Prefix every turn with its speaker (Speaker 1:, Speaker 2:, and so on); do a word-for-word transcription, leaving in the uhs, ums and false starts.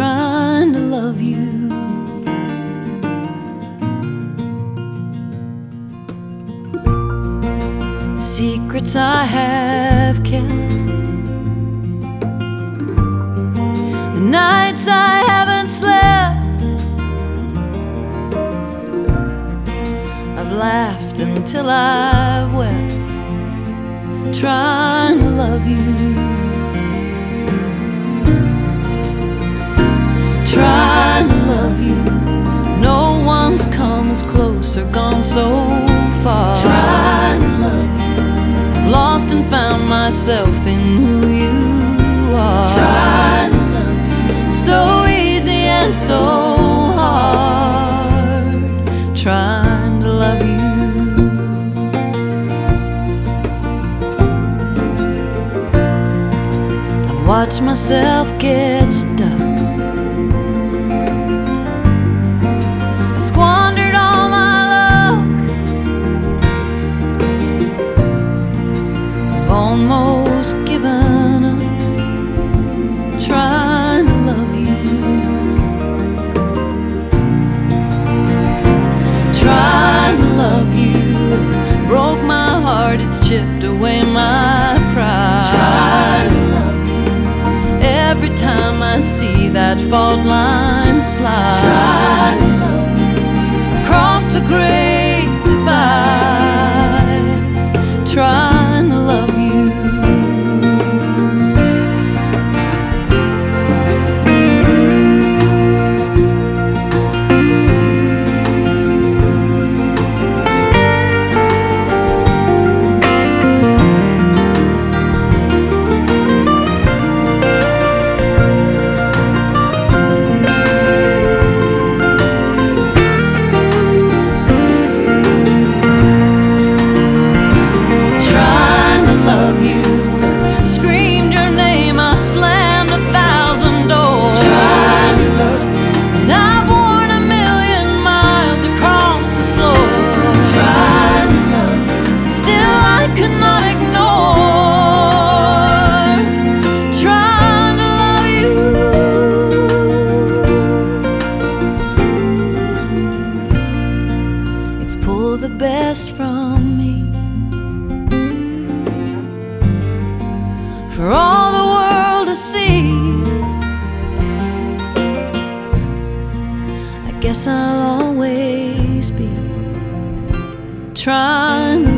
Speaker 1: trying to love you. The secrets I have kept, the nights I haven't slept, I've laughed until I've wept, trying to love you, trying to love you. No one's come as close or gone so far, trying to love you. I've lost and found myself in who you are, trying to love you. So easy and so hard, trying to love you. Watch myself get stuck. I squandered all my luck. I've almost given up, trying to love you, trying to love you. Broke my heart, it's chipped away my pride, trying to love you. Every time I'd see that fault line slide, try to love you. Across the great divide, trying to love you. Pull the best from me for all the world to see. I guess I'll always be trying